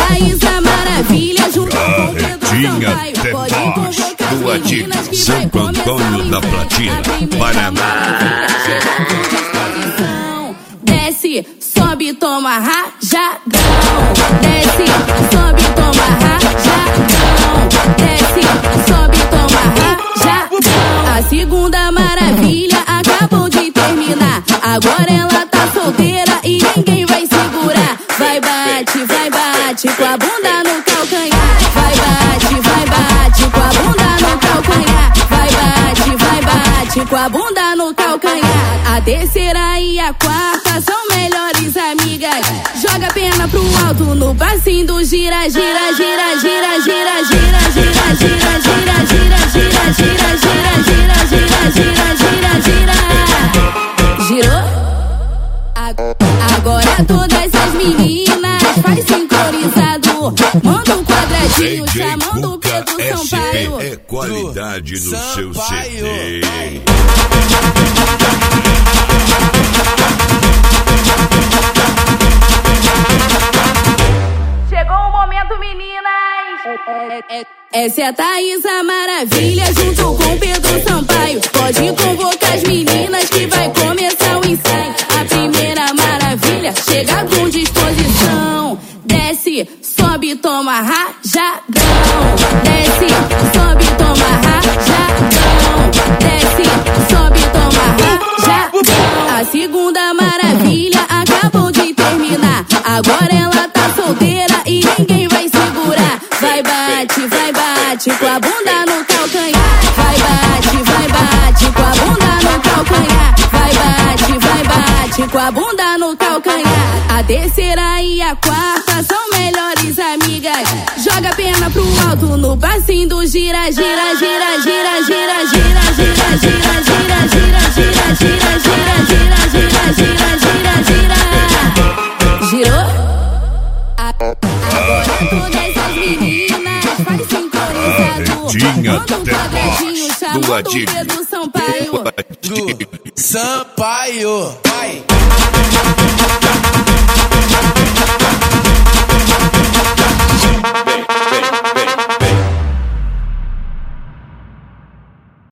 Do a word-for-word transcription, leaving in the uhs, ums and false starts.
Thaís a Maravilha junto com Pedro Sampaio. Pode convocar as meninas que Santo Antônio da Platina, Paraná. Desce, sobe, toma rajadão. Desce, sobe, toma rajadão. Desce, sobe, toma rajadão. A segunda maravilha acabou de terminar. Agora ela tá solteira e ninguém vai segurar. Vai bate, vai bate com a bunda no calcanhar. Vai bate, vai bate com a bunda no calcanhar. Vai bate, vai bate com a bunda no calcanhar. A terceira e a quarta são melhores amigas. Joga a perna pro alto no passinho do gira, gira, gira, gira, gira, gira, gira, gira, gira, gira, gira, gira, gira, gira, gira, gira, gira, gira. Girou? Agora todas as meninas faz sincronizado. Manda um quadradinho chamando o Pedro Sampaio. É qualidade no seu C D. Chegou o momento, meninas. Essa é a Thaís a Maravilha junto com Pedro Sampaio. Pode convocar as meninas que vai começar o ensaio. A primeira maravilha chega com disposição. Desce, sobe, toma rajadão. Desce, sobe, toma rajadão. Desce, sobe, toma rajadão. A segunda maravilha acabou de terminar. Agora ela tá solteira e ninguém vai segurar. Vai bate, vai bate com a bunda no calcanhar. Vai bate, vai bate com a bunda no calcanhar. Vai bate, vai bate com a bunda no calcanhar. A terceira e a quarta são melhores amigas. Joga a perna pro alto no passinho do gira, gira, gira, gira, gira, gira, gira, gira, gira, gira, gira, gira, gira, gira, gira, gira, gira, gira. Girou? Agora todas as meninas faz sincronizado. Manda um quadradinho chamando o Pedro Sampaio. Sampaio, vai.